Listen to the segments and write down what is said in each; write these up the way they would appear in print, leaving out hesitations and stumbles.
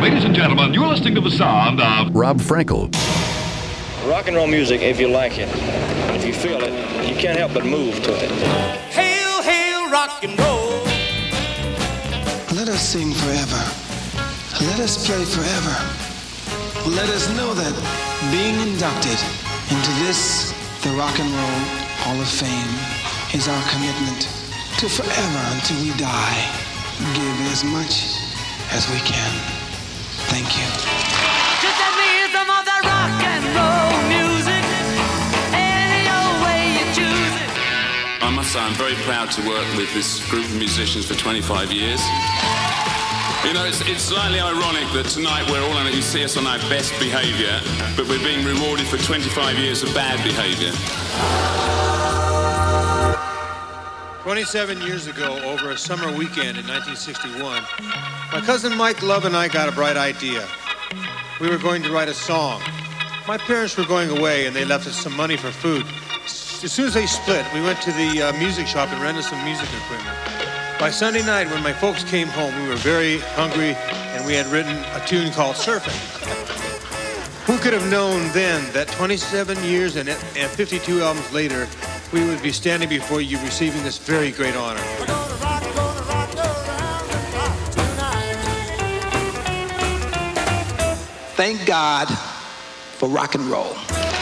Ladies and gentlemen, you're listening to the sound of Rob Frankel. Rock and roll music, if you like it, if you feel it, you can't help but move to it. Hail, hail, rock and roll. Let us sing forever. Let us play forever. Let us know that being inducted into this, the Rock and Roll Hall of Fame, is our commitment to forever until we die. Give as much as we can. Thank you. Just let me hear some of that rock and roll music. Any old way you choose it. I must say I'm very proud to work with this group of musicians for 25 years. You know, it's slightly ironic that tonight we're all on it. You see us on our best behaviour, but we're being rewarded for 25 years of bad behaviour. 27 years ago, over a summer weekend in 1961, my cousin Mike Love and I got a bright idea. We were going to write a song. My parents were going away, and they left us some money for food. As soon as they split, we went to the music shop and rented some music equipment. By Sunday night, when my folks came home, we were very hungry, and we had written a tune called Surfing. Who could have known then that 27 years and 52 albums later, we would be standing before you receiving this very great honor. Thank God for rock and roll.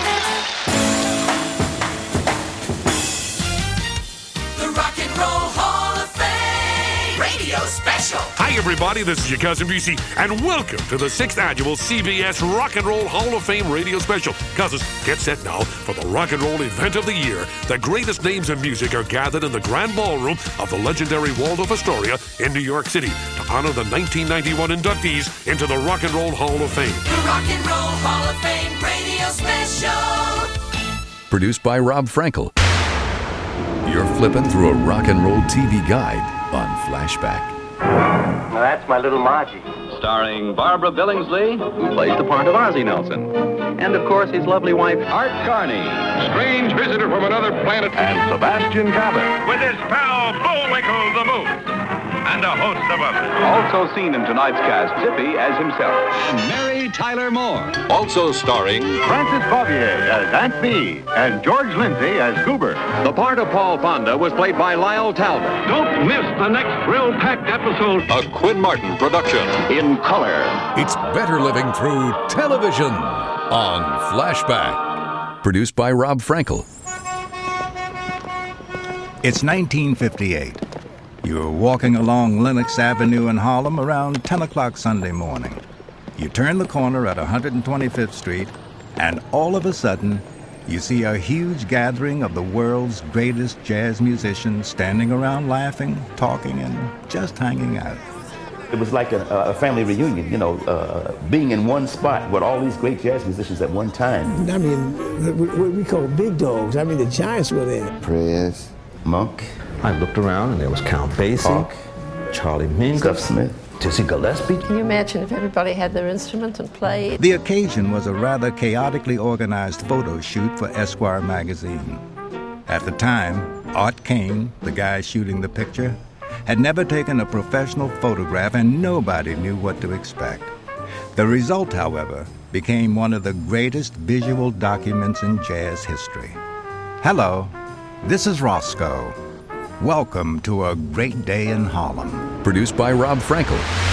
The Rock and Roll Hall of Fame radio special. Hi, everybody. This is your cousin BC, and welcome to the 6th annual CBS Rock and Roll Hall of Fame radio special. Cousins, get set now for the rock and roll event of the year. The greatest names in music are gathered in the Grand Ballroom of the legendary Waldorf Astoria in New York City to honor the 1991 inductees into the Rock and Roll Hall of Fame. The Rock and Roll Hall of Fame radio special. Produced by Rob Frankel. You're flipping through a rock and roll TV guide on Flashback. Now that's my little Margie. Starring Barbara Billingsley, who plays the part of Ozzie Nelson. And, of course, his lovely wife, Art Carney. Strange Visitor from Another Planet, And Sebastian Cabot. with his pal Bullwinkle the Moose, and a host of others. Also seen in tonight's cast, Zippy as himself. Mary Tyler Moore. Also starring Francis Bobbier as Aunt Bee. And George Lindsay as Goober. The part of Paul Fonda was played by Lyle Talbot. Don't miss the next thrill-packed episode, a Quinn Martin production. In color. It's better living through television on Flashback. Produced by Rob Frankel. It's 1958. You're walking along Lenox Avenue in Harlem around 10 o'clock Sunday morning. You turn the corner at 125th Street, and all of a sudden, you see a huge gathering of the world's greatest jazz musicians standing around laughing, talking, and just hanging out. It was like a family reunion, you know, being in one spot with all these great jazz musicians at one time. I mean, what we call big dogs. I mean, the giants were there. Prez, Monk. I looked around and there was Count Basie, Hawk, Charlie Mingus, Stuff Smith, Dizzy Gillespie. Can you imagine if everybody had their instrument and played? The occasion was a rather chaotically organized photo shoot for Esquire magazine. At the time, Art Kane, the guy shooting the picture, had never taken a professional photograph, and nobody knew what to expect. The result, however, became one of the greatest visual documents in jazz history. Hello, this is Roscoe. Welcome to a great day in Harlem. Produced by Rob Frankel.